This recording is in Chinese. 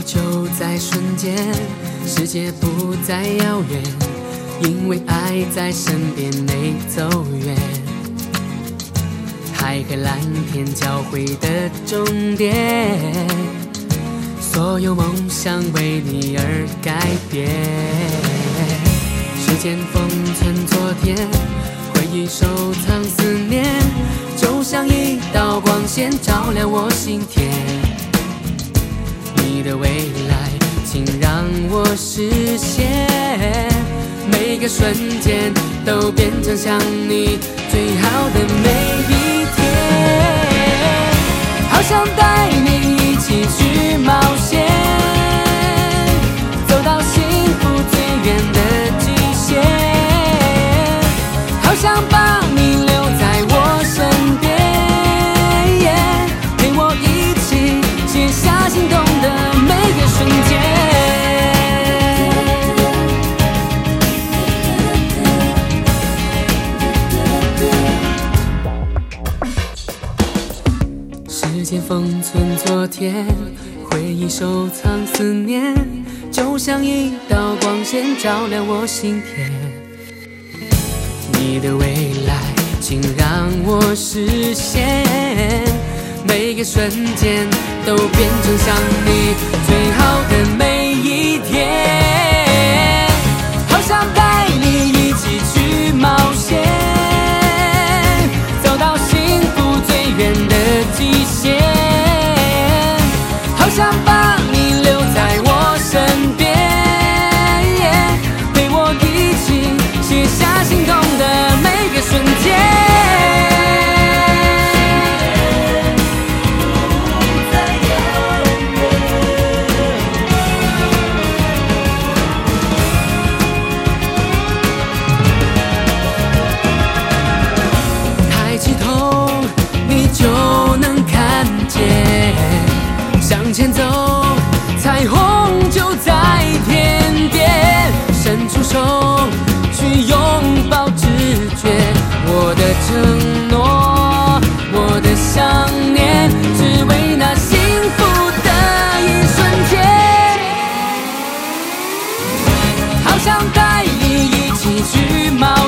就在瞬间，世界不再遥远，因为爱在身边没走远。海和蓝天交汇的终点，所有梦想为你而改变。时间封存昨天，回忆收藏思念，就像一道光线照亮我心田。你的未来，请让我实现，每个瞬间都变成想你最好的每一天。好想带你一起去冒险，走到幸福最远的极限。好想把你留在我身边，陪我一起写下心动的每个瞬间。时间封存昨天，回忆收藏思念，就像一道光线照亮我心田。你的未来，请让我实现，每个瞬间都变成想你最好的每一天。好想带你一起去冒险，走到幸福最远的极限。好想把你留在我身边，陪我一起写下心动的每个瞬间。抬起头，你就能看见，向前走，彩虹就在天边。伸出手去拥抱直觉，我的承诺，我的想念，只为那幸福的一瞬间。好想带你一起去冒